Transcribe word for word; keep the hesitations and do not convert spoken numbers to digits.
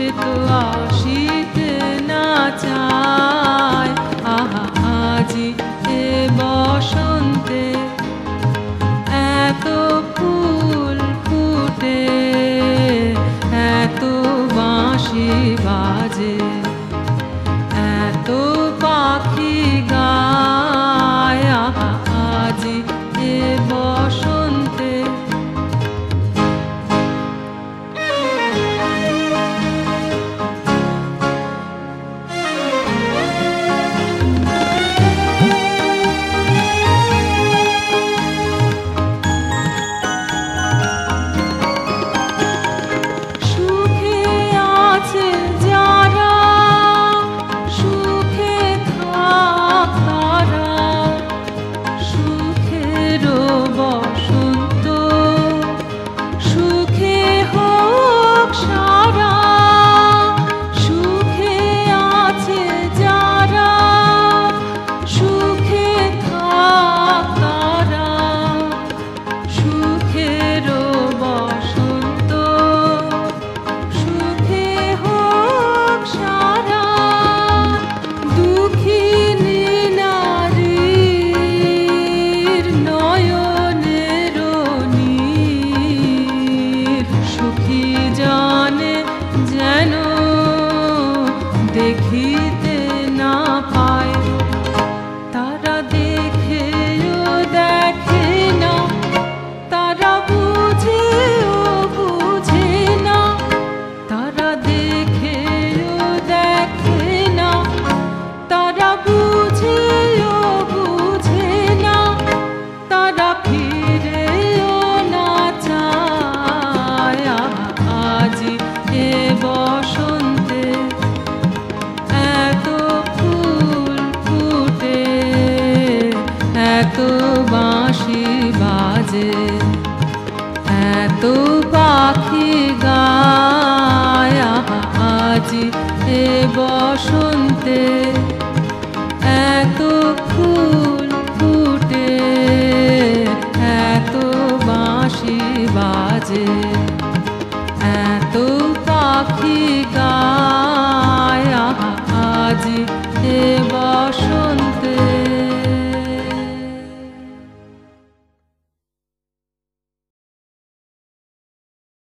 তো আসিতে না চায়। আহা আজি এ বসন্তে এত ফুল ফুটে, এত বাঁশি বাজে, এত পাখি গায়। আহা আজি এ বসন্তে দেখিতে না পায়। তারা দেখেও দেখে না, তারা বুঝেও বুঝে না। তারা দেখেও দেখে না, তারা বুঝেও বুঝে না। তারা ফিরেও না চায়। আজি এ বসন্তে এত ফুল ফুটে, এত বাঁশি বাজে, এত পাখি গায়। আহা আজি এ বসন্তে